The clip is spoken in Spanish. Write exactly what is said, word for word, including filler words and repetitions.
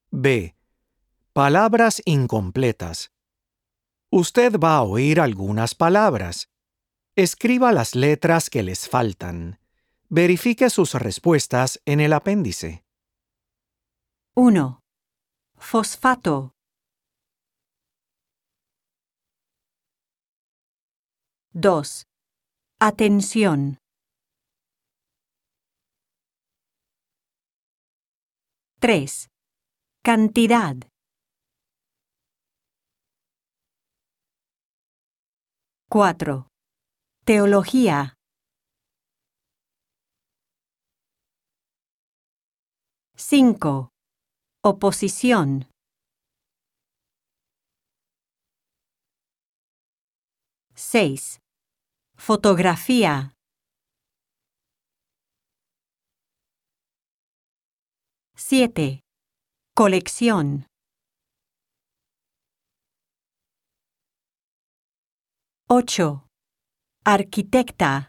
B. Palabras incompletas. Usted va a oír algunas palabras. Escriba las letras que les faltan. Verifique sus respuestas en el apéndice. uno. Fosfato. dos. Atención. tres. Cantidad. cuatro. Teología. cinco. Oposición. seis. Fotografía. siete. Colección. ocho. Arquitecta.